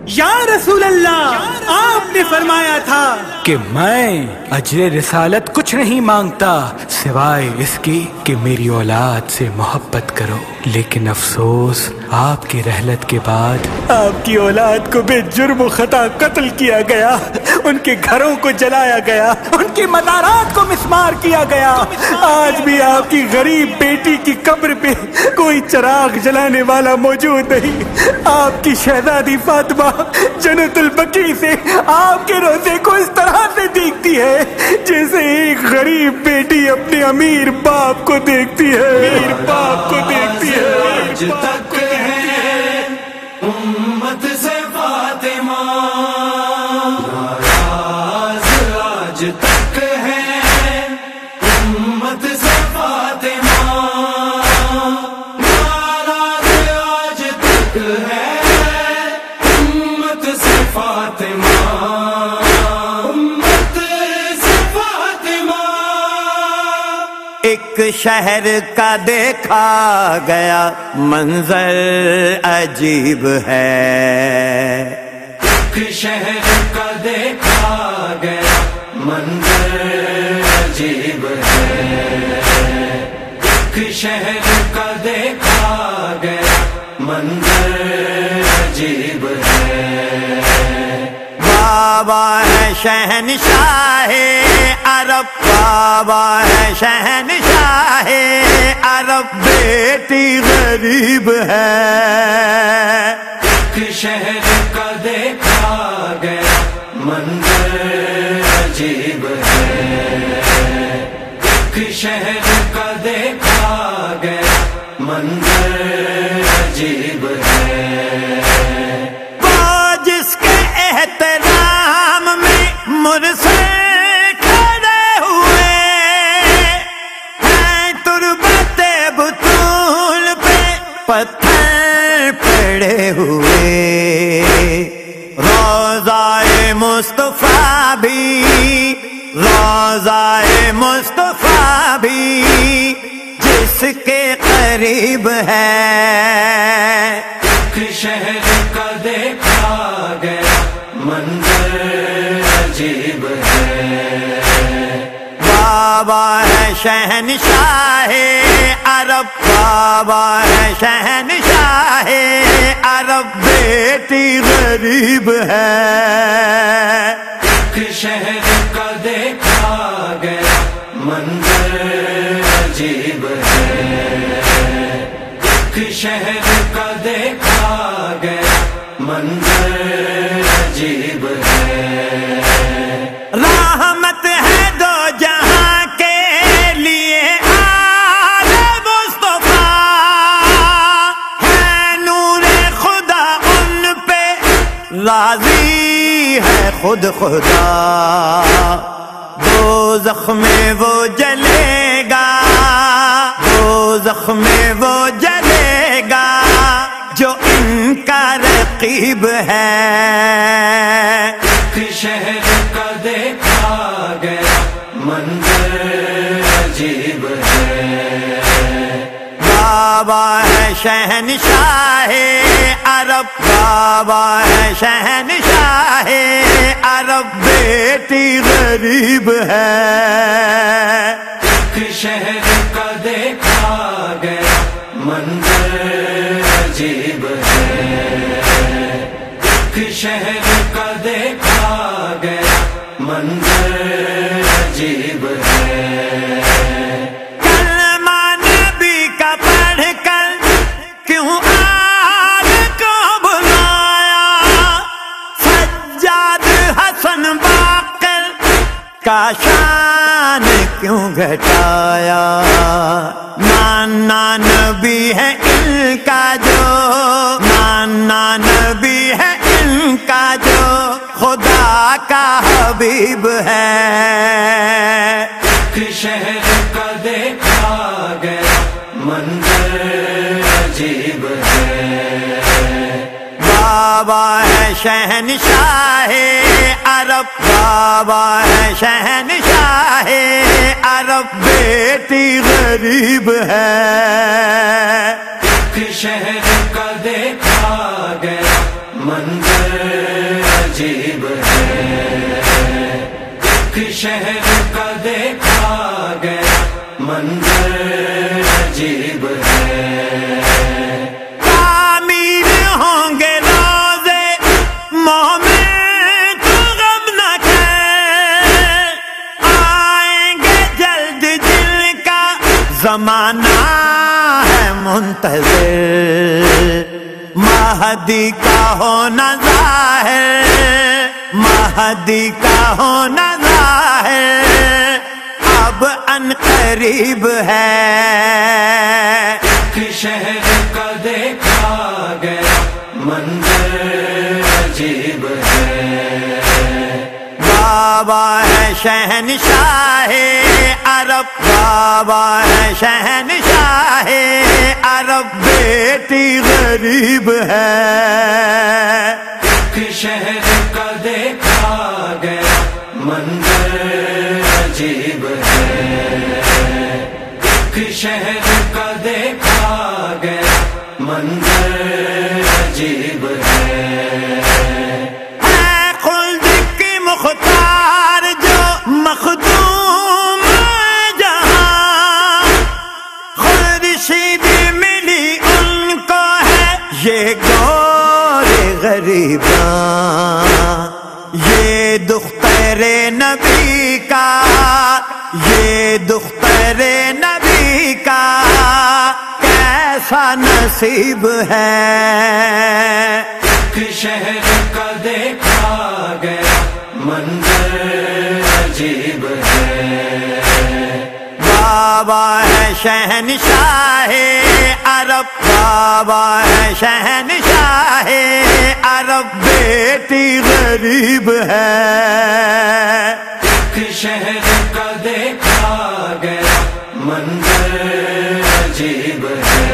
یا رسول اللہ، آپ نے فرمایا تھا کہ میں اجر رسالت کچھ نہیں مانگتا سوائے اس کی کہ میری اولاد سے محبت کرو، لیکن افسوس آپ کی رحلت کے بعد آپ کی اولاد کو بے جرم و خطا قتل کیا گیا، ان کے گھروں کو جلایا گیا، ان کی مزارات کو مسمار کیا گیا۔ آج بھی آپ کی غریب بیٹی کی قبر پہ کوئی چراغ جلانے والا موجود نہیں۔ آپ کی شہزادی فاطمہ جنت البقیع سے آپ کے روزے کو اس طرح سے دیکھتی ہے جیسے ایک غریب بیٹی اپنے امیر باپ کو دیکھتی ہے۔ آج تک ہے امت سے فاطمہ ناراض، آج تک ہے امت سے فاطمہ ناراض، آج تک ہے امت سے فاطمہ، امت سے فاطمہ۔ ایک شہر کا دیکھا گیا منظر عجیب ہے، ایک شہر کا دیکھا گیا منظر عجیب ہے، ایک شہر کا دیکھا گیا منظر عجیب ہے۔ بابا ہے شہنشاہ عرب، بابا ہے شہنشاہ عرب، بیٹی غریب ہے۔ ایک شہر کا دیکھا گیا منظر عجیب ہے، ایک شہر کا دیکھا گیا منظر عجیب ہے۔ جس کے احترام میں مرسل کھڑے ہوئے ہیں، تربت بطول پہ پتھر پڑے ہوئے، روضہ مصطفیٰ بھی، روضہ مصطفیٰ بھی جس کے قریب ہے۔ ایک شہر کا دیکھا گیا منظر عجیب ہے، بابا ہے شہنشاہ عرب، بابا ہے شہنشاہ عرب، بیٹی غریب ہے۔ ایک شہر کا دیکھا گیا منظر عجیب ہے، ایک شہر کا دیکھا گیا منظر عجیب ہے۔ رحمت ہے دو جہاں کے لیے آل مصطفیٰ، ہے نور خدا ان پہ راضی ہے خود خدا، دوزخ میں وہ جلے گا، دوزخ میں وہ جلے گا جو ان کا رقیب ہے۔ ایک شہر کا دیکھا گیا منظر عجیب ہے، بابا ہے شہنشاہ عرب، بابا ہے شہنشاہ عرب، بیٹی غریب ہے۔ ایک شہر کا دیکھا گیا منظر عجیب ہے، ایک شہر کا دیکھا گیا منظر عجیب ہے۔ کلمہ نبی کا پڑھ کر کیوں آل کو بلایا، سجاد حسن باقر کا شان کیوں گھٹایا، نانا نبی ہے ان کا جو، نانا نبی ہے ان کا جو خدا کا حبیب ہے۔ ایک شہر کا دیکھا گیا منظر عجیب ہے، بابا ہے شہنشاہ عرب، بابا ہے شہنشاہ عرب، بیٹی غریب ہے۔ ایک شہر کا دیکھا گیا منظر عجیب ہے، ایک شہر کا دیکھا گیا منظر عجیب ہے، تعمیر ہوں گے روزے مومن کو غم نہ ہے، آئیں گے جلد جن کا زمانہ ہے منتظر، مہدی کا ہونا ظاہر، مہدی کا ہونا ظاہر اب ان قریب ہے، ایک شہر کا دیکھا گیا منظر عجیب ہے، بابا ہے شہنشاہ عرب، بابا ہے شہنشاہ عرب، بیٹی غریب ہے، ایک شہر کا دیکھا گیا منظر عجیب ہے، ایک شہر کا دیکھا گیا منظر عجیب ہے، خلد کی مختار جو مخدوم جہاں، خورشید ملی ان کو ہے یہ گور غریباں، یہ دختر نبی کا، یہ دختر نبی کا کیسا نصیب ہے، ایک شہر کا دیکھا گیا منظر عجیب ہے، بابا ہے شہنشاہ عرب، بابا ہے شہنشاہ عرب، بیٹی غریب ہے، ایک شہر کا دیکھا گیا منظر عجیب ہے،